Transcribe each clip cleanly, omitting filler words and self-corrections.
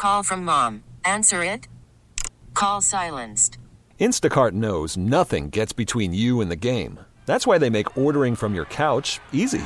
Call from mom. Answer it. Call silenced. Instacart knows nothing gets between you and the game. That's why they make ordering from your couch easy.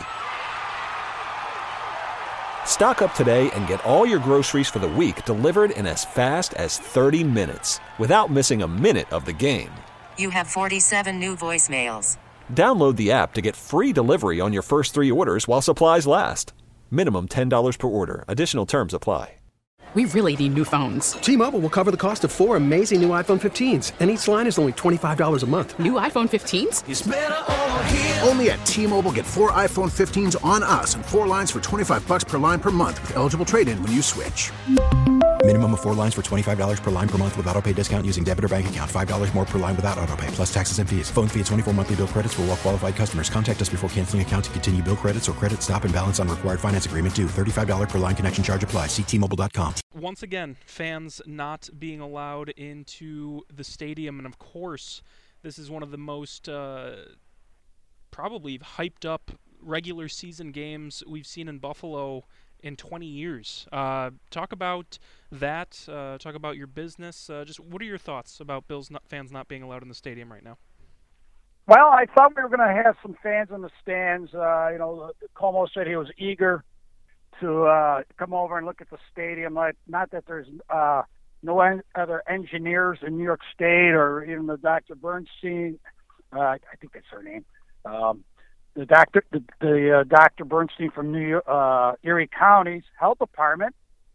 Stock up today and get all your groceries for the week delivered in as fast as 30 minutes without missing a minute of the game. You have 47 new voicemails. Download the app to get free delivery on your first 3 orders while supplies last. Minimum $10 per order. Additional terms apply. We really need new phones. T-Mobile will cover the cost of 4 amazing new iPhone 15s, and each line is only $25 a month. New iPhone 15s? It's better over here. Only at T-Mobile, get 4 iPhone 15s on us and 4 lines for $25 per line per month with eligible trade-in when you switch. Minimum of 4 lines for $25 per line per month with autopay discount using debit or bank account. $5 more per line without autopay, plus taxes and fees. Phone fee at 24 monthly bill credits for well-qualified customers. Contact us before canceling account to continue bill credits or credit stop and balance on required finance agreement due. $35 per line connection charge applies. See T-Mobile.com. Once again, fans not being allowed into the stadium. And, of course, this is one of the most probably hyped up regular season games we've seen in Buffalo in 20 years. Talk about that. Talk about your business. Just what are your thoughts about Bills fans not being allowed in the stadium right now? Well, I thought we were going to have some fans in the stands. Como said he was eager to come over and look at the stadium. Not that there's no other engineers in New York State or even the Dr. Bernstein. I think that's her name. The Dr. Bernstein from Erie County's health department.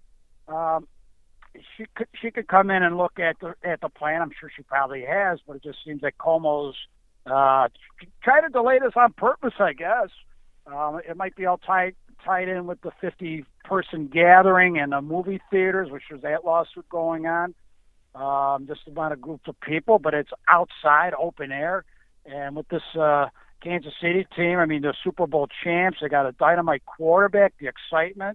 She could come in and look at the plan. I'm sure she probably has, but it just seems like Como's trying to delay this on purpose, I guess. It might be all tied in with the 50-person gathering and the movie theaters, which was that lawsuit going on. Just about a group of people, but it's outside, open air. And with this Kansas City team, I mean, the Super Bowl champs, they got a dynamite quarterback, the excitement.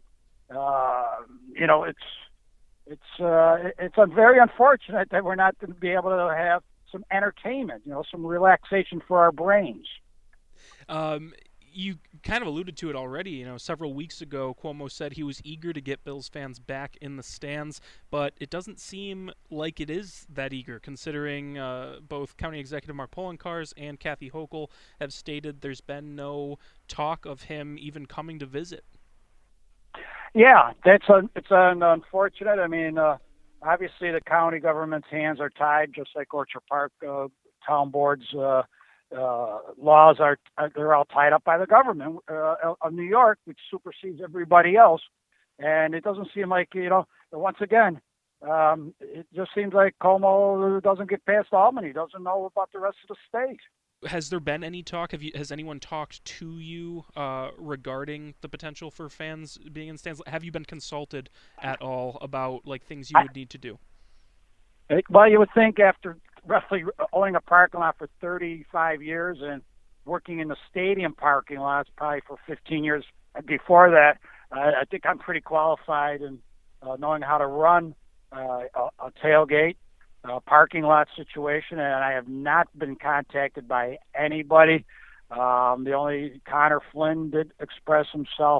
It's very unfortunate that we're not going to be able to have some entertainment, some relaxation for our brains. You kind of alluded to it already. Several weeks ago, Cuomo said he was eager to get Bills fans back in the stands, but it doesn't seem like it is that eager, considering both County Executive Mark Poloncarz and Kathy Hochul have stated there's been no talk of him even coming to visit. Yeah, it's unfortunate. I mean, obviously the county government's hands are tied, just like Orchard Park town board's laws they're all tied up by the government of New York, which supersedes everybody else. And it doesn't seem like, once again, it just seems like Como doesn't get past Albany, doesn't know about the rest of the state. Has there been any talk? Has anyone talked to you regarding the potential for fans being in stands? Have you been consulted at all about things you would need to do? Well, you would think after roughly owning a parking lot for 35 years and working in the stadium parking lots probably for 15 years before that, I think I'm pretty qualified in knowing how to run a tailgate, parking lot situation, and I have not been contacted by anybody. The only Connor Flynn did express himself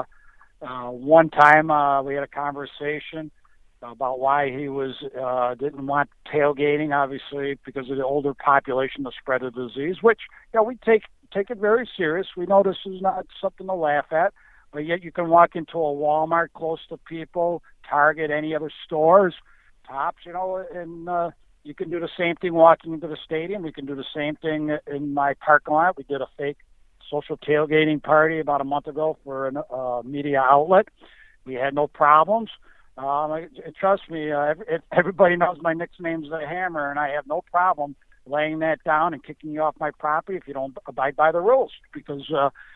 one time. We had a conversation about why he didn't want tailgating, obviously because of the older population, the spread of disease, which we take it very serious. We know this is not something to laugh at, but yet you can walk into a Walmart close to people, Target, any other stores, Tops, and you can do the same thing walking into the stadium. We can do the same thing in my parking lot. We did a fake social tailgating party about a month ago for a media outlet. We had no problems. Trust me, everybody knows my nickname's the Hammer, and I have no problem laying that down and kicking you off my property if you don't abide by the rules. Because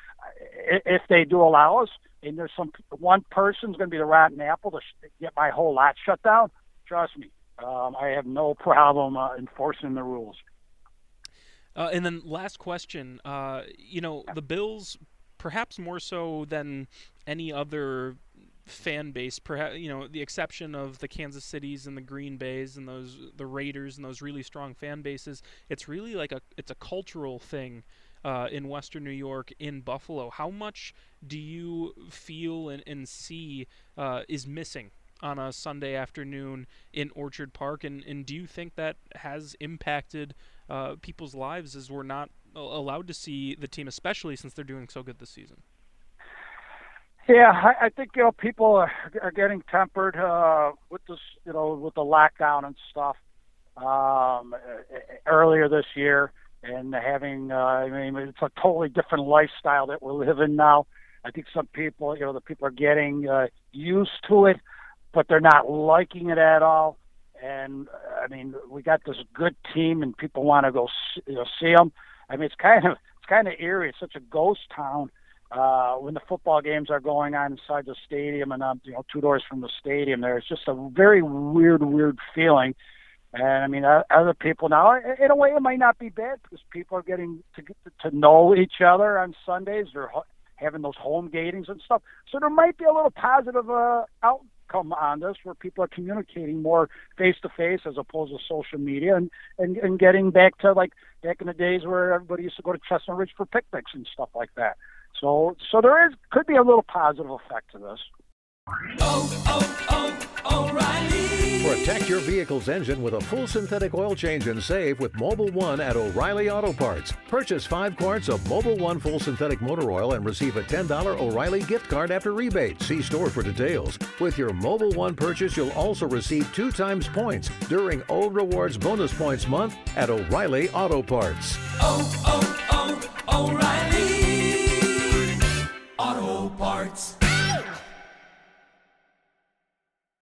if they do allow us, and there's one person's going to be the rotten apple to get my whole lot shut down, trust me, I have no problem enforcing the rules. And then last question, the Bills, perhaps more so than any other fan base, perhaps the exception of the Kansas Cities and the Green Bays and the Raiders and those really strong fan bases, it's really it's a cultural thing in Western New York, in Buffalo. How much do you feel and see is missing on a Sunday afternoon in Orchard Park, and do you think that has impacted people's lives as we're not allowed to see the team, especially since they're doing so good this season? Yeah, I think people are getting tempered with this, with the lockdown and stuff earlier this year, and having it's a totally different lifestyle that we're living now. I think some people, the people are getting used to it, but they're not liking it at all. And we got this good team, and people want to go see them. It's kind of eerie. It's such a ghost town when the football games are going on inside the stadium, and 2 doors from the stadium. There's just a very weird feeling. And other people now, in a way, it might not be bad because people are getting to know each other on Sundays. They're having those home gatings and stuff. So there might be a little positive outcome on this, where people are communicating more face to face as opposed to social media, and getting back to like back in the days where everybody used to go to Chestnut Ridge for picnics and stuff like that. So there could be a little positive effect to this. O'Reilly. Protect your vehicle's engine with a full synthetic oil change and save with Mobil 1 at O'Reilly Auto Parts. Purchase 5 quarts of Mobil 1 full synthetic motor oil and receive a $10 O'Reilly gift card after rebate. See store for details. With your Mobil 1 purchase, you'll also receive 2 times points during Old Rewards Bonus Points Month at O'Reilly Auto Parts. O'Reilly Auto Parts.